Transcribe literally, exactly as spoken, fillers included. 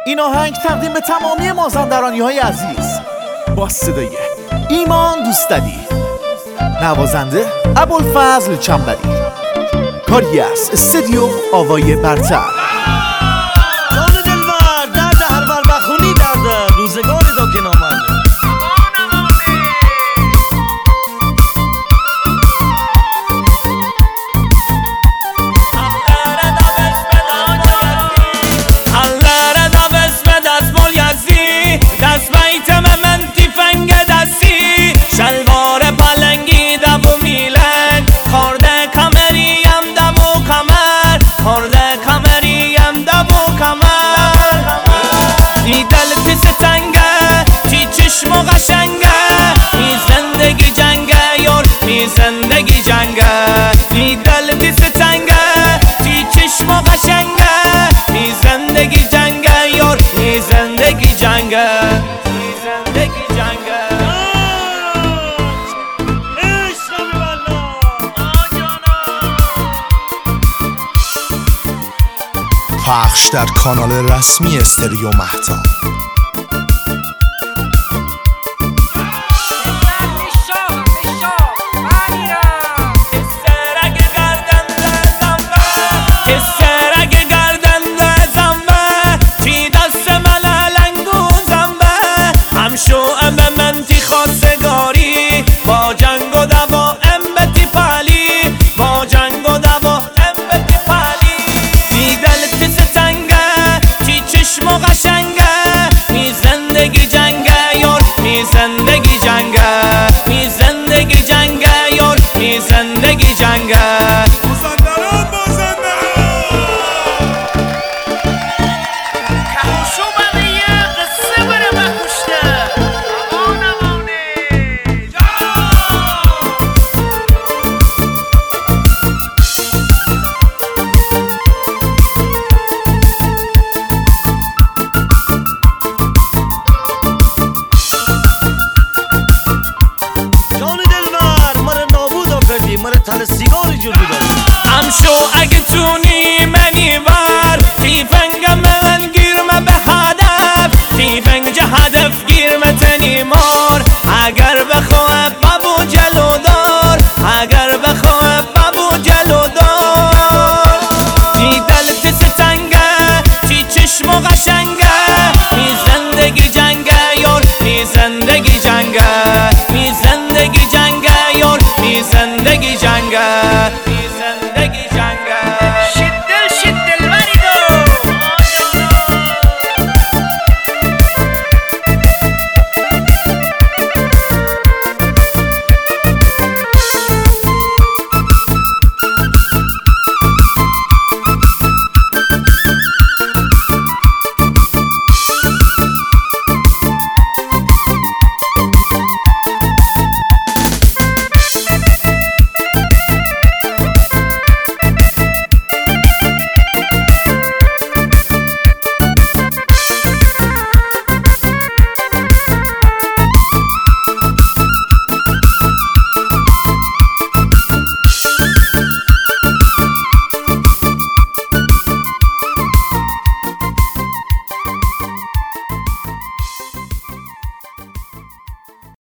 این آهنگ تقدیم به تمامی مازندرانی های عزیز با صدای ایمان دوستعلی، نوازنده ابوالفضل چنبری، کاری از استودیو آوای برتر. جان دلبر درد هر بر بخونی درد روزگار دا که نامد زندگی جنگه بی دل دیس تنگه تی چشم و قشنگه بی زندگی جنگه یار بی زندگی جنگه بی زندگی جنگه پخش در کانال رسمی استریو مهتاب.